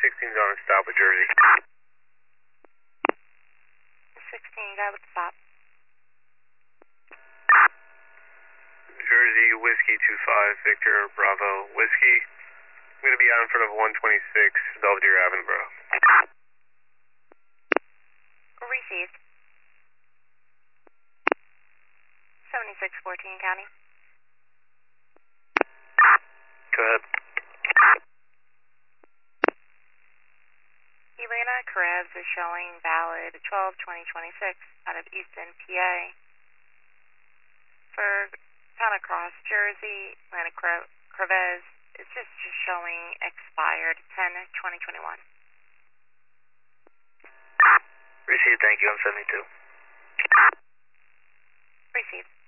16's on stop with Jersey. 16, guy with stop. Jersey, Whiskey 25, Victor, Bravo, Whiskey. I'm going to be out in front of 126 Belvedere Avenue, bro. Received. 7614 County. Go ahead. Elena Krebs is showing valid 12/20/26 out of Easton, PA. For town across Jersey, Elena Krebs is just showing expired 10/20/21. Received, thank you, I'm 72. Received.